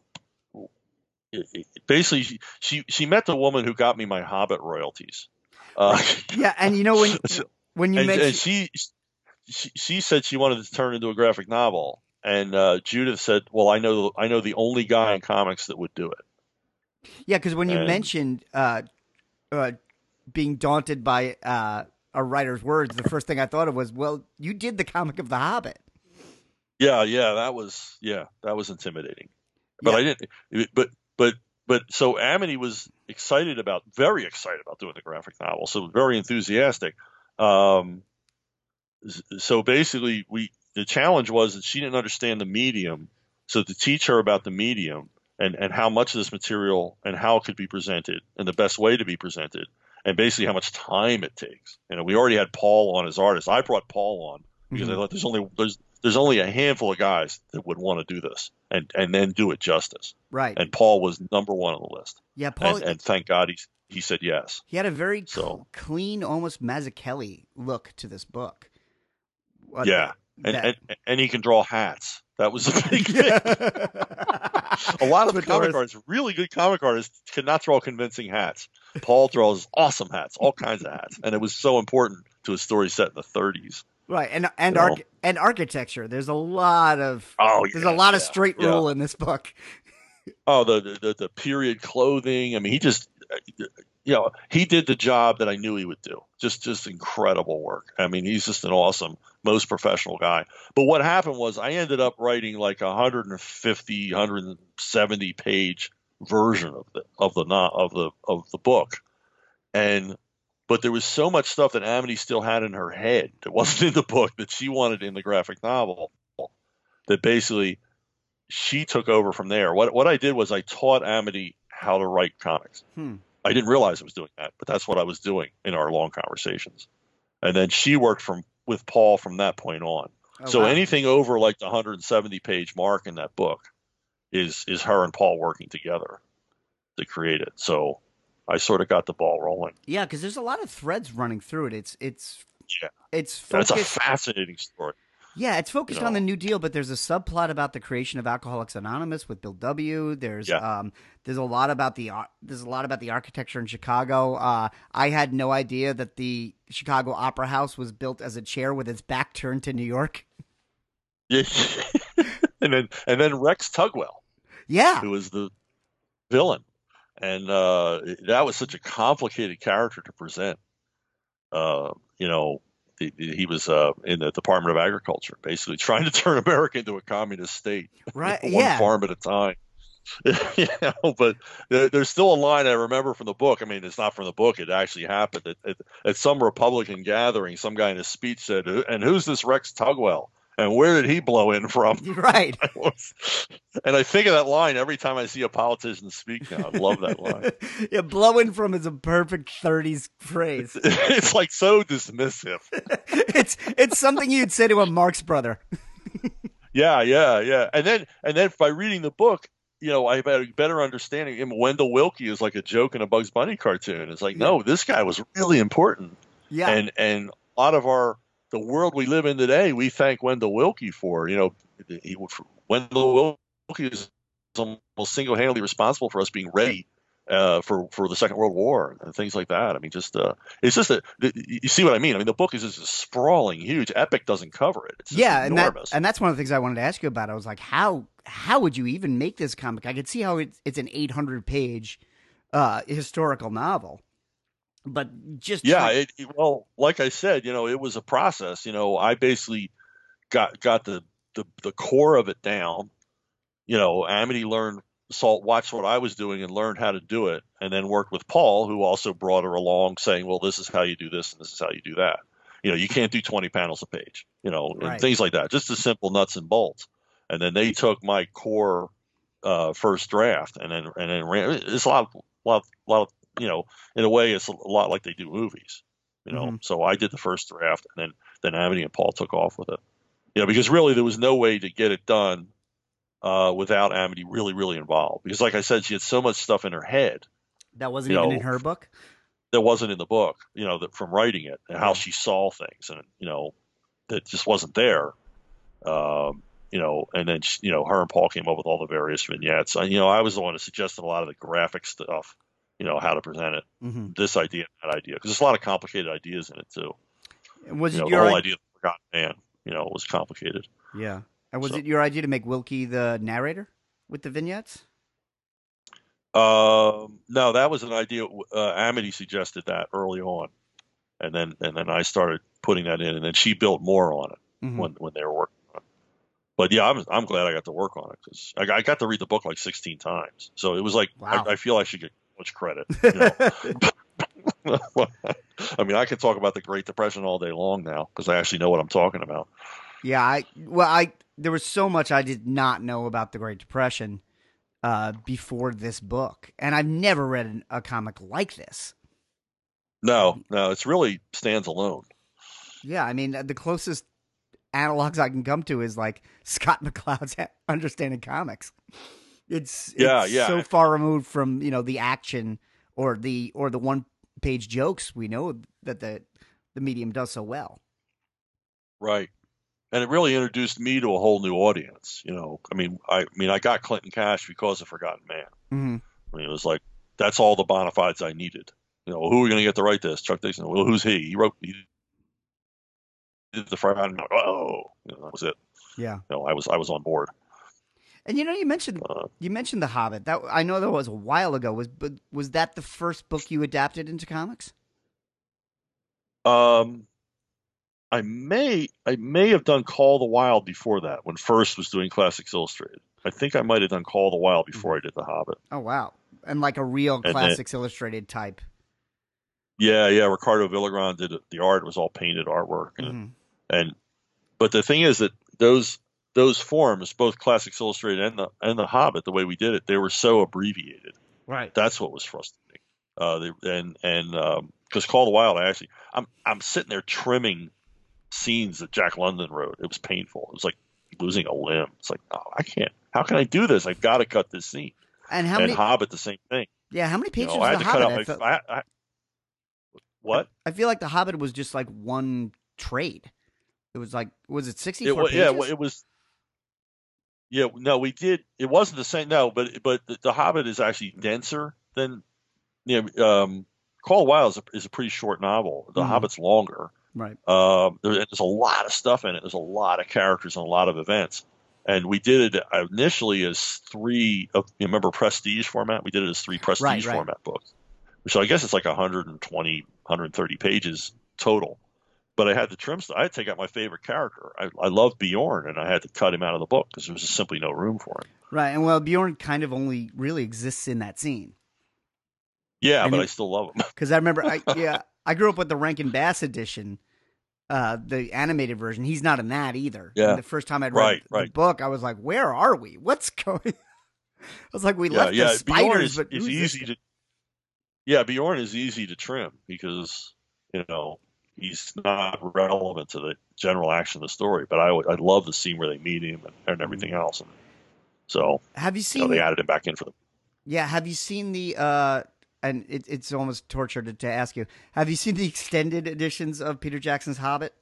it- it- basically, she, she she met the woman who got me my Hobbit royalties. Uh, Yeah, and you know when when you and, mentioned and she, she she said she wanted to turn into a graphic novel, and uh, Judith said, "Well, I know I know the only guy in comics that would do it." yeah, because when you and- mentioned uh, uh, being daunted by uh, a writer's words, the first thing I thought of was, well, you did the comic of The Hobbit. Yeah, yeah, that was yeah, that was intimidating. But Yeah. I didn't. But but but so Amity was excited about, very excited about doing the graphic novel. So very enthusiastic. Um, so basically, we the challenge was that she didn't understand the medium. So to teach her about the medium and and how much of this material and how it could be presented and the best way to be presented, and basically how much time it takes. You know, we already had Paul on as artist. I brought Paul on because I Mhm. thought there's only there's there's only a handful of guys that would want to do this and and then do it justice. Right. And Paul was number one on the list. yeah, Paul. And, and thank God he he said yes. he had a very So- cl- clean, almost Mazzucchelli look to this book. What- Yeah. And, that- and and he can draw hats. That was a big thing. A lot of the comic Fedoras. artists, really good comic artists, cannot draw convincing hats. Paul draws awesome hats, all kinds of hats, and it was so important to a story set in the thirties. Right, and and You know? arch- and architecture. There's a lot of Oh, there's yeah, a lot of yeah, straight yeah. rule in this book. Oh, the, the the period clothing. I mean, he just, you know, he did the job that I knew he would do. Just just incredible work. I mean, he's just an awesome, most professional guy. But what happened was I ended up writing like a one hundred fifty, one hundred seventy page version of the of the no- of the of the book, and but there was so much stuff that Amity still had in her head that wasn't in the book that she wanted in the graphic novel. That basically she took over from there. What what I did was I taught Amity how to write comics. Hmm. I didn't realize I was doing that, but that's what I was doing in our long conversations. And then she worked from with Paul from that point on. Oh, so wow. anything over like the one hundred seventy page mark in that book is is her and Paul working together to create it. So I sort of got the ball rolling. Yeah, because there's a lot of threads running through it. It's it's Yeah. it's That's a focused. fascinating story. Yeah, it's focused you on know. the New Deal, but there's a subplot about the creation of Alcoholics Anonymous with Bill W. There's Yeah. um, there's a lot about the ar- there's a lot about the architecture in Chicago. Uh, I had no idea that the Chicago Opera House was built as a chair with its back turned to New York. Yeah. and then and then Rex Tugwell, Yeah, who was the villain. And uh, that was such a complicated character to present. Uh, you know, he, he was uh, in the Department of Agriculture, basically trying to turn America into a communist state, right. one yeah, farm at a time. you know, but there, there's still a line I remember from the book. I mean, it's not from the book; it actually happened. At, at, at some Republican gathering, some guy in his speech said, "And who's this Rex Tugwell? And where did he blow in from?" right. And I think of that line every time I see a politician speak now. I love that line. Yeah, blowing from is a perfect thirties phrase. It's like so dismissive. it's it's something you'd say to a Marx brother. Yeah, yeah, yeah. And then and then by reading the book, you know, I had a better understanding. I mean, Wendell Willkie is like a joke in a Bugs Bunny cartoon. It's like, no, this guy was really important. Yeah, And and a lot of our the world we live in today, we thank Wendell Willkie for. You know, he, Wendell Willkie is almost single-handedly responsible for us being ready uh, for for the Second World War and things like that. I mean, just uh, it's just a you see what I mean. I mean, the book is just sprawling, huge. Epic doesn't cover it. It's just yeah, and that, enormous. and that's one of the things I wanted to ask you about. I was like, how how would you even make this comic? I could see how it's, it's an eight hundred page uh, historical novel, but just yeah, try- it, it, well, like I said, you know, it was a process. You know, I basically got got the the, the core of it down. You know, Amity learned, saw, watched what I was doing and learned how to do it, and then worked with Paul, who also brought her along, saying, "Well, this is how you do this, and this is how you do that." You know, you can't do twenty panels a page. You know, Right. and things like that. Just the simple nuts and bolts. And then they took my core uh, first draft, and then and then ran. It's a lot, lot, lot of you know. In a way, it's a lot like they do movies. You know, Mhm. so I did the first draft, and then then Amity and Paul took off with it. You know, because really there was no way to get it done uh, without Amity really, really involved. Because, like I said, she had so much stuff in her head that wasn't you even know, in her book. that wasn't in the book. You know, that from writing it and how Yeah. she saw things, and you know, that just wasn't there. Um, you know, and then she, you know, her and Paul came up with all the various vignettes. And you know, I was the one who suggested a lot of the graphic stuff. You know, how to present it, Mm-hmm. this idea, that idea, because there's a lot of complicated ideas in it too. Was You it know, the your whole i- idea of the Forgotten Man, you know, was complicated. yeah? And was So- it your idea to make Willkie the narrator with the vignettes? Um, no, that was an idea. Uh, Amity suggested that early on, and then and then I started putting that in, and then she built more on it Mhm. when when they were working on it. But yeah, I'm I'm glad I got to work on it because I, I got to read the book like sixteen times, so it was like Wow. I, I feel I should get much credit. You know? I mean, I can talk about the Great Depression all day long now because I actually know what I'm talking about. Yeah, I well, I there was so much I did not know about the Great Depression uh, before this book, and I've never read an, a comic like this. No, no, it's really stands alone. Yeah, I mean, the closest analogs I can come to is like Scott McCloud's Understanding Comics. It's, Yeah, it's yeah. so far removed from you know the action or the or the one page jokes we know that the the medium does so well. Right. And it really introduced me to a whole new audience. You know, I mean, I, I mean, I got Clinton Cash because of Forgotten Man. Mm-hmm. I mean, it was like that's all the bona fides I needed. You know, who are we going to get to write this? Chuck Dixon. Well, who's he? He wrote. He did the Forgotten Man. Oh, you know, that was it. Yeah, You know, I was I was on board. and you know you mentioned Uh, you mentioned The Hobbit. That I know that was a while ago. Was but was that the first book you adapted into comics? um, I may I may have done Call the Wild before that when First was doing Classics Illustrated. I think I might have done Call the Wild before I did The Hobbit. Oh wow, and like a real then- Classics Illustrated type. Yeah, yeah. Ricardo Villagrán did it. The art. It was all painted artwork, and Mhm. and but the thing is that those those forms, both Classics Illustrated and the and the Hobbit, the way we did it, they were so abbreviated. Right. That's what was frustrating. Uh, they, and and because Call the Wild, I actually I'm I'm sitting there trimming scenes that Jack London wrote. It was painful. It was like losing a limb. It's like, oh, I can't. How can I do this? I've got to cut this scene. And how and many? Hobbit, the same thing. Yeah, how many You pages know, was I had The to cut Hobbit? out I my. felt- I, I, what? I feel like The Hobbit was just like one trade. It was like, was it It, sixty-four wa- yeah, pages? it was. Yeah, no, we did. It wasn't the same. No, but but the, the Hobbit is actually denser than. You know, um, Call the Wild is a, is a pretty short novel. The Mhm. Hobbit's longer. Right. Um, there, there's a lot of stuff in it. There's a lot of characters and a lot of events. And we did it initially as three. Of, you remember Prestige format? We did it as three Prestige Right, right. format books. So I guess it's like one hundred twenty, one hundred thirty pages total. But I had to trim stuff. I had to take out my favorite character. I, I love Bjorn, and I had to cut him out of the book because there was just simply no room for him. Right. And well, Bjorn kind of only really exists in that scene. Yeah, And but he- I still love him. Because I remember, I, yeah, I grew up with the Rankin Bass edition, uh, the animated version. He's not in that either. Yeah. And the first time I'd read Right, the right. book, I was like, "Where are we? What's going?" I was like, "We yeah, left yeah. the Bjorn spiders, is, but is who's this easy guy?" to. Yeah, Bjorn is easy to trim because you know he's not relevant to the general action of the story. But I would, I'd love the scene where they meet him and, and everything else. And so Have you you seen? know, they added him back in for the. yeah, have you seen the uh, and it, it's almost torture to, to ask you, have you seen the extended editions of Peter Jackson's Hobbit?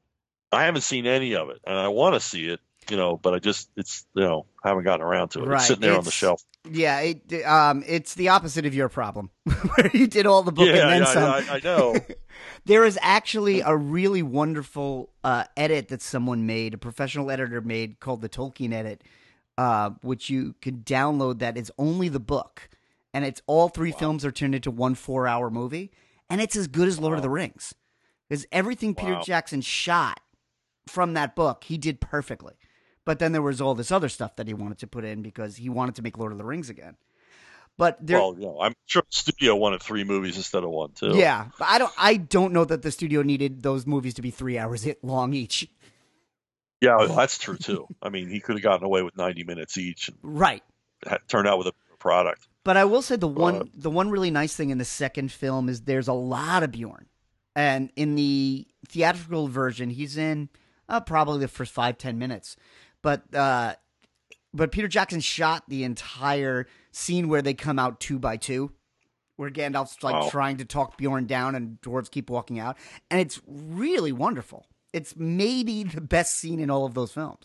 I haven't seen any of it, and I want to see it, you know, but I just, it's, you know, haven't gotten around to it. Right. It's sitting there it's, on the shelf. Yeah, it, um, it's the opposite of your problem, where you did all the book yeah, and then yeah, some. I, I know. There is actually a really wonderful uh, edit that someone made, a professional editor made, called the Tolkien Edit, uh, which you can download. That is only the book, and it's all three wow. films are turned into one four-hour movie, and it's as good as Lord wow. of the Rings, because everything wow. Peter Jackson shot from that book he did perfectly. But then there was all this other stuff that he wanted to put in because he wanted to make Lord of the Rings again. But there, well, you know, I'm sure the studio wanted three movies instead of one too. Yeah, but I don't. I don't know that the studio needed those movies to be three hours long each. Yeah, well, that's true too. I mean, he could have gotten away with ninety minutes each, and right? Turned out with a product. But I will say the one, uh, the one really nice thing in the second film is there's a lot of Bjorn, and in the theatrical version, he's in uh, probably the first five ten minutes. But uh, but Peter Jackson shot the entire scene where they come out two by two, where Gandalf's like wow. trying to talk Bjorn down and dwarves keep walking out. And it's really wonderful. It's maybe the best scene in all of those films.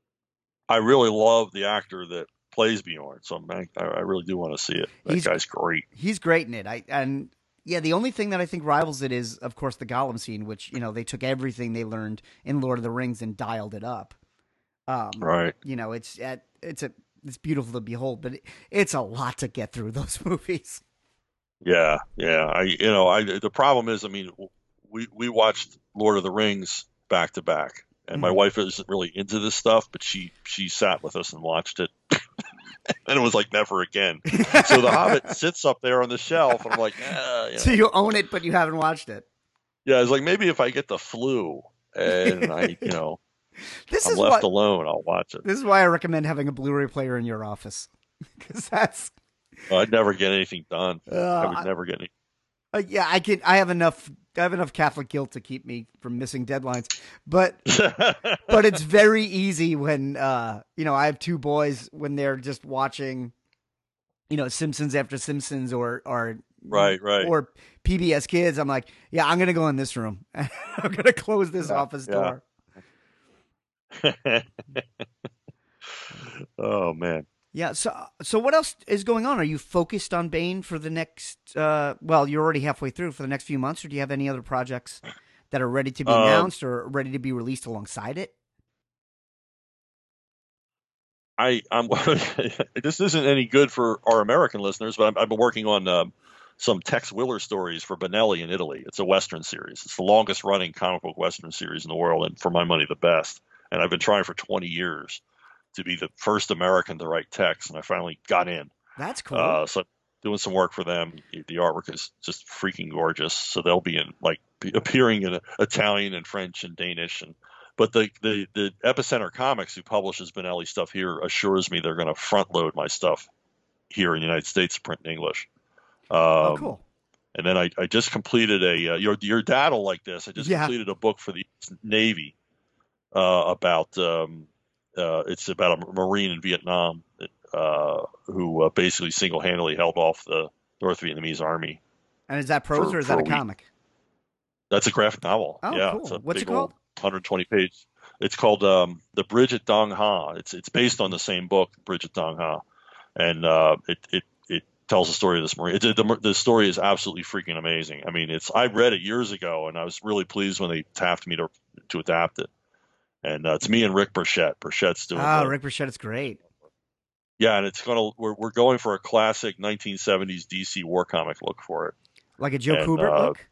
I really love the actor that plays Bjorn, so I, I really do want to see it. That he's, guy's great. He's great in it. I and yeah, the only thing that I think rivals it is, of course, the Gollum scene, which, you know, they took everything they learned in Lord of the Rings and dialed it up. Um, right. You know, it's at, it's a it's beautiful to behold, but it, it's a lot to get through those movies. Yeah, yeah. I you know, I the problem is, I mean, we we watched Lord of the Rings back to back, and mm-hmm. my wife isn't really into this stuff, but she she sat with us and watched it. And it was like never again. So the Hobbit sits up there on the shelf, and I'm like, eh, you know. So you own it, but you haven't watched it. Yeah, it's like maybe if I get the flu and I, you know, this I'm is left what, alone, I'll watch it. This is why I recommend having a Blu-ray player in your office, because that's. Well, I'd never get anything done. Uh, I would never get any. Uh, yeah, I can. I have enough. I have enough Catholic guilt to keep me from missing deadlines, but but it's very easy when uh, you know I have two boys when they're just watching, you know, Simpsons after Simpsons or or right right or P B S Kids. I'm like, yeah, I'm gonna go in this room. I'm gonna close this yeah, office door. Yeah. Oh man. Yeah. So, so what else is going on? Are you focused on Bane for the next? Uh, well, you're already halfway through for the next few months, or do you have any other projects that are ready to be um, announced or ready to be released alongside it? I, I'm. This isn't any good for our American listeners, but I'm, I've been working on um, some Tex Willer stories for Benelli in Italy. It's a Western series. It's the longest running comic book Western series in the world, and for my money, the best. And I've been trying for twenty years to be the first American to write text, and I finally got in. That's cool. Uh, so doing some work for them. The artwork is just freaking gorgeous. So they'll be in like be appearing in Italian and French and Danish. And but the the, the Epicenter Comics, who publishes Benelli stuff here, assures me they're going to front load my stuff here in the United States to print in English. Um, oh, cool. And then I, I just completed a uh, your your dad will like this. I just yeah. completed a book for the Navy uh, about. Um, Uh, it's about a Marine in Vietnam uh, who uh, basically single-handedly held off the North Vietnamese army. And is that prose for, or is that a, a comic? That's a graphic novel. Oh, yeah, cool. It's a What's big it called? one hundred twenty page. It's called um, The Bridge at Dong Ha. It's it's based on the same book, Bridge at Dong Ha, and uh, it it it tells the story of this Marine. It, the, the story is absolutely freaking amazing. I mean, it's I read it years ago, and I was really pleased when they tapped me to to adapt it. And uh, it's me and Rick Burchett. Burchett's doing. Oh, the, Rick Burchett is great. Yeah, and it's gonna. We're we're going for a classic nineteen seventies D C war comic look for it. Like a Joe and, Kubert uh, look.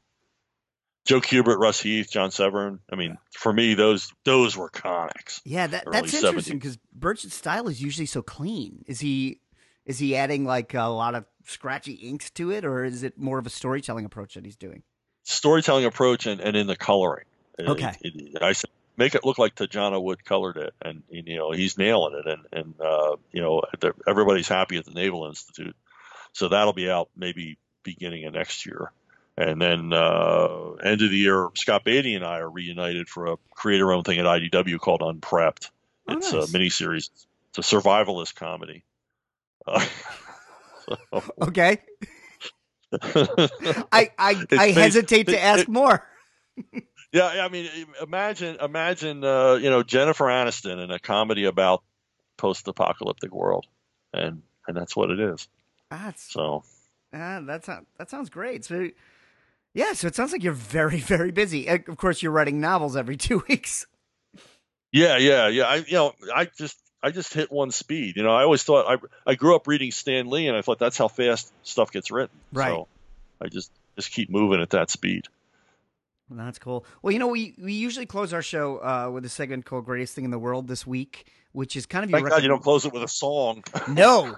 Joe Kubert, Russ Heath, John Severn. I mean, for me, those those were comics. Yeah, that that's interesting because Burchett's style is usually so clean. Is he is he adding like a lot of scratchy inks to it, or is it more of a storytelling approach that he's doing? Storytelling approach and, and in the coloring. Okay. It, it, I said. Make it look like Tajana Wood colored it, and you know he's nailing it, and and uh, you know everybody's happy at the Naval Institute, so that'll be out maybe beginning of next year, and then uh, end of the year, Scott Beatty and I are reunited for a creator-owned thing at I D W called Unprepped. Oh, it's nice. a miniseries. It's a survivalist comedy. Uh, so, okay. I I, I hesitate to ask it, more. Yeah, I mean, imagine imagine uh, you know Jennifer Aniston in a comedy about post-apocalyptic world, and and that's what it is. That's so. Uh, that's not, that sounds great. So, yeah, so it sounds like you're very, very busy. Of course, you're writing novels every two weeks. Yeah, yeah, yeah. I, you know, I just, I just hit one speed. You know, I always thought I, I grew up reading Stan Lee, and I thought that's how fast stuff gets written. Right. So, I just, just keep moving at that speed. Well, that's cool. Well, you know, we, we usually close our show uh, with a segment called "Greatest Thing in the World" this week, which is kind of your. Thank recommend- God you don't close it with a song. No.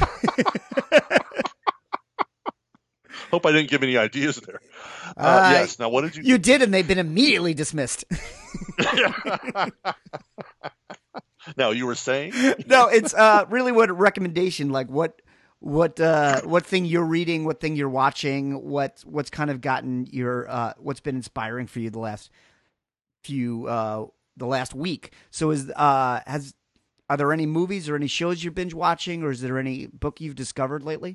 Hope I didn't give any ideas there. Uh, uh, yes. Now, what did you? You did, and they've been immediately dismissed. Now, you were saying? No, it's uh, really what a recommendation. Like what, what, uh, what thing you're reading, what thing you're watching, what, what's kind of gotten your, uh, what's been inspiring for you the last few, uh, the last week. So, is uh, has are there any movies or any shows you're binge watching, or is there any book you've discovered lately?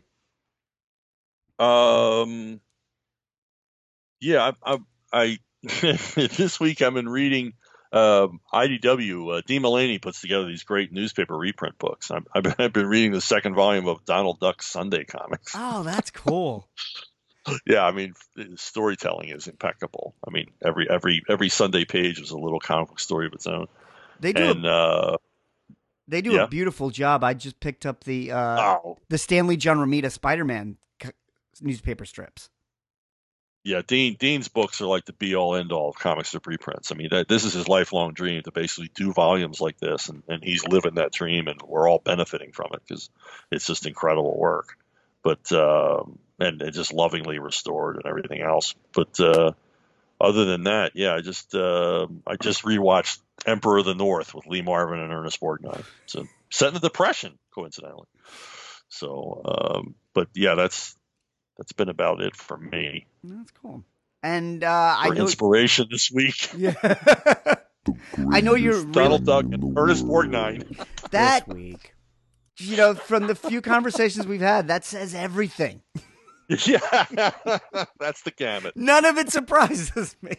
Um. Yeah, I, I, I this week I've been reading um, I D W. Uh, Dean Mullaney puts together these great newspaper reprint books. I've, I've, been, I've been reading the second volume of Donald Duck's Sunday Comics. Oh, that's cool. Yeah, I mean, storytelling is impeccable. I mean, every every every Sunday page is a little comic book story of its own. They do. And, a, uh, they do yeah. a beautiful job. I just picked up the uh, oh. the Stanley John Romita Spider-Man newspaper strips. Yeah, Dean Dean's books are like the be all end all of comic strip reprints. I mean, that, this is his lifelong dream to basically do volumes like this, and, and he's living that dream, and we're all benefiting from it because it's just incredible work. But um, and, and just lovingly restored and everything else. But uh, other than that, yeah, I just uh, I just rewatched Emperor of the North with Lee Marvin and Ernest Borgnine. So set in the Depression, coincidentally. So, um, but yeah, that's. That's been about it for me. That's cool. And uh, for I know inspiration this week. Yeah, I know you're Donald really... Duck and Ernest Borgnine. That week, you know, from the few conversations we've had, that says everything. Yeah, that's the gamut. None of it surprises me.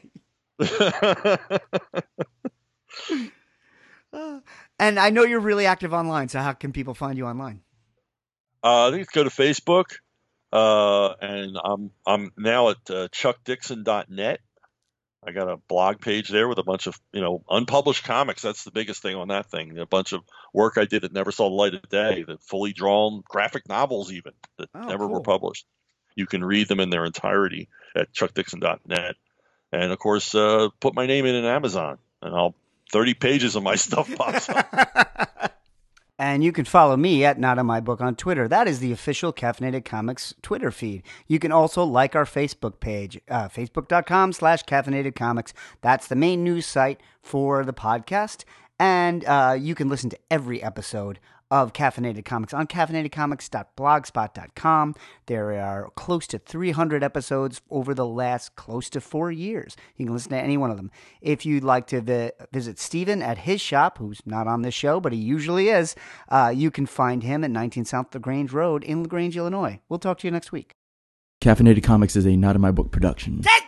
uh, and I know you're really active online. So how can people find you online? Uh, I think go to Facebook. Uh, and I'm I'm now at uh, chuck dixon dot net. I got a blog page there with a bunch of, you know, unpublished comics. That's the biggest thing on that thing. A bunch of work I did that never saw the light of day, the fully drawn graphic novels even that oh, never cool. were published. You can read them in their entirety at chuck dixon dot net. And of course, uh, put my name in in Amazon, and I'll thirty pages of my stuff pops up. And you can follow me at Not On My Book on Twitter. That is the official Caffeinated Comics Twitter feed. You can also like our Facebook page, uh, facebook.com slash caffeinated comics. That's the main news site for the podcast. And uh, you can listen to every episode of Caffeinated Comics on caffeinated comics dot blogspot dot com. There are close to three hundred episodes over the last close to four years. You can listen to any one of them. If you'd like to vi- visit Steven at his shop, who's not on this show, but he usually is, uh, you can find him at nineteen South LaGrange Road in LaGrange, Illinois. We'll talk to you next week. Caffeinated Comics is a Not In My Book production. Take